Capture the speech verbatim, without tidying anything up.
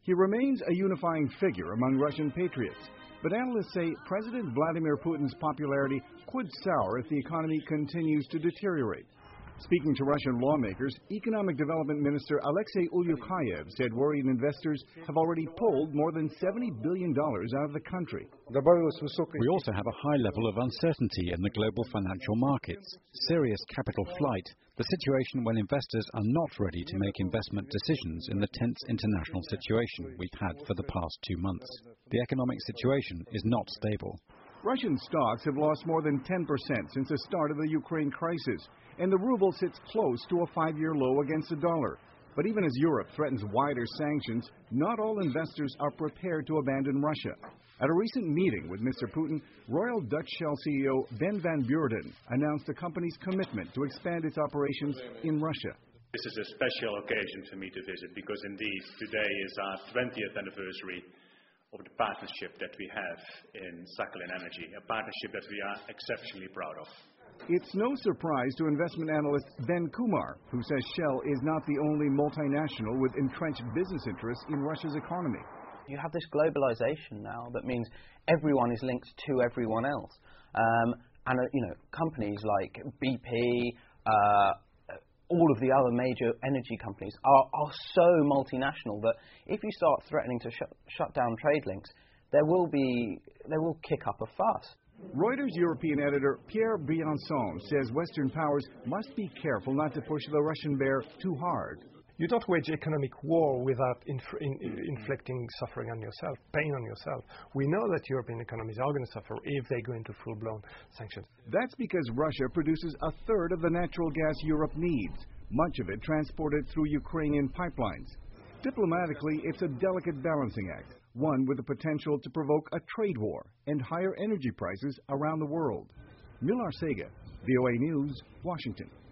He remains a unifying figure among Russian patriots, but analysts say President Vladimir Putin's popularity could sour if the economy continues to deteriorate. Speaking to Russian lawmakers, Economic Development Minister Alexei Ulyukayev said worried investors have already pulled more than seventy billion dollars out of the country. We also have a high level of uncertainty in the global financial markets, serious capital flight, the situation when investors are not ready to make investment decisions in the tense international situation we've had for the past two months. The economic situation is not stable. Russian stocks have lost more than ten percent since the start of the Ukraine crisis, and the ruble sits close to a five-year low against the dollar. But even as Europe threatens wider sanctions, not all investors are prepared to abandon Russia. At a recent meeting with Mister Putin, Royal Dutch Shell C E O Ben van Beurden announced the company's commitment to expand its operations in Russia. This is a special occasion for me to visit because indeed today is our twentieth anniversary of the partnership that we have in Sakhalin Energy, a partnership that we are exceptionally proud of. It's no surprise to investment analyst Ben Kumar, who says Shell is not the only multinational with entrenched business interests in Russia's economy. You have this globalization now that means everyone is linked to everyone else. Um, and, uh, you know, companies like B P, uh, all of the other major energy companies are, are so multinational that if you start threatening to sh- shut down trade links, there will be, they will kick up a fuss. Reuters European editor Pierre Briançon says Western powers must be careful not to push the Russian bear too hard. You don't wage economic war without inf- in, in, inflicting suffering on yourself, pain on yourself. We know that European economies are going to suffer if they go into full-blown sanctions. That's because Russia produces a third of the natural gas Europe needs, much of it transported through Ukrainian pipelines. Diplomatically, it's a delicate balancing act, one with the potential to provoke a trade war and higher energy prices around the world. Millar Sega, V O A News, Washington.